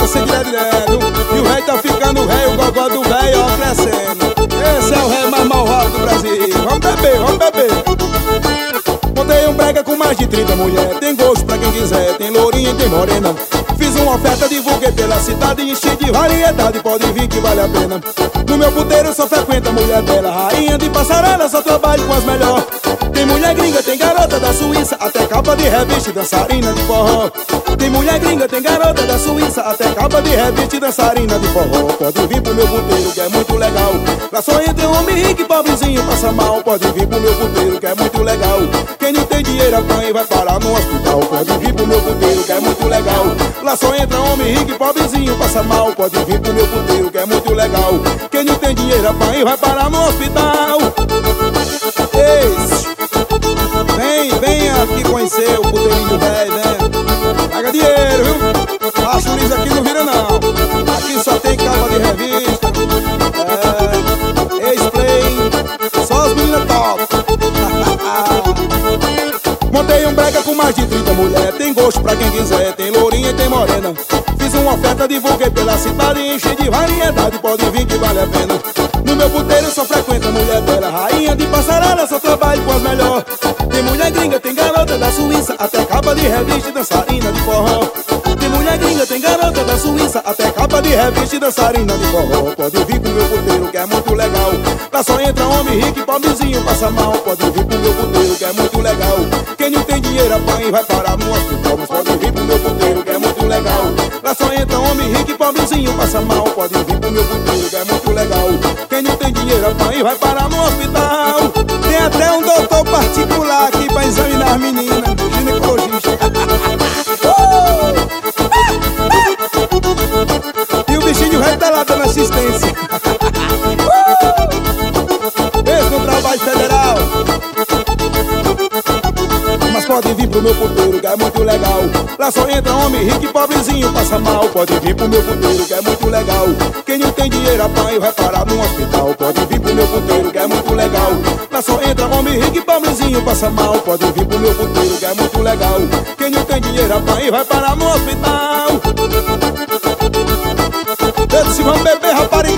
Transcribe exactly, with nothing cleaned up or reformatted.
ser direto, direto. E o rei tá ficando rei, o gogó do velho, ó, crescendo. Esse é o rei mais malvado do Brasil. Vamos beber, vamos beber. Montei um brega com mais de trinta mulher. Tem gosto pra quem quiser, tem lourinha e tem morena. Fiz uma oferta, divulguei pela cidade, enchi de variedade, pode vir que vale a pena. No meu puteiro só frequenta mulher bela, rainha de passarela, só trabalho com as melhor. Tem mulher gringa, tem garota da Suíça, até capa de revista, dançarina de forró. Tem mulher gringa, tem garota da Suíça, até capa de revista, dançarina de forró. Pode vir pro meu puteiro que é muito legal. Lá só entra um homem rico e pobrezinho passa mal. Pode vir pro meu puteiro que é muito legal. Quem não tem dinheiro apanha e vai parar no hospital. Pode vir pro meu puteiro que é muito legal. Lá só entra homem rico e pobrezinho passa mal. Pode vir pro meu puteiro que é muito legal. Quem não tem dinheiro apanha e vai parar no hospital. Esse. Vem, vem aqui conhecer o puteirinho velho, vem. Paga dinheiro, viu? Acho liso aqui não vira não. Aqui só tem capa de revista. É, ex-play, só as meninas top. Montei um brega com mais de trinta mulher. Tem gosto pra quem quiser, tem lourinha e tem morena. Fiz uma oferta, divulguei pela cidade, enchi de variedade, pode vir que vale a pena. No meu puteiro só frequenta mulher bela, rainha de passarela, só trabalho com as melhor. Tem mulher gringa, tem garota da Suíça, até capa de revista e dançarina de forró. Tem mulher gringa, tem garota da Suíça, até capa de revista e dançarina de forró. Pode vir pro meu puteiro que é muito legal. Lá só entra homem rico e pobrezinho passa mal. Pode vir pro meu puteiro que é muito legal. Quem não tem dinheiro apanha e vai parar no hospital. Mas pode vir pro meu puteiro que é muito legal. Lá só entra homem rico e pobrezinho passa mal. Pode vir pro meu puteiro que é muito legal. Quem não tem dinheiro apanha e vai parar no hospital. Tem até um doutor particular aqui pra examinar as meninas, ginecologista. E o bichinho rei tá lá dando assistência. Esse no trabalho federal. Mas pode vir pro meu puteiro que é muito legal. Lá só entra homem rico e pobrezinho passa mal. Pode vir pro meu puteiro que é muito legal. Quem não tem dinheiro apanha e vai parar no hospital. Pode vir pro meu puteiro que é muito legal. Lá só entra homem rico e pobrezinho passa mal. Pode vir pro meu puteiro que é muito legal. Quem não tem dinheiro apanha e vai parar no hospital. Eu disse, vamos beber, rapariga.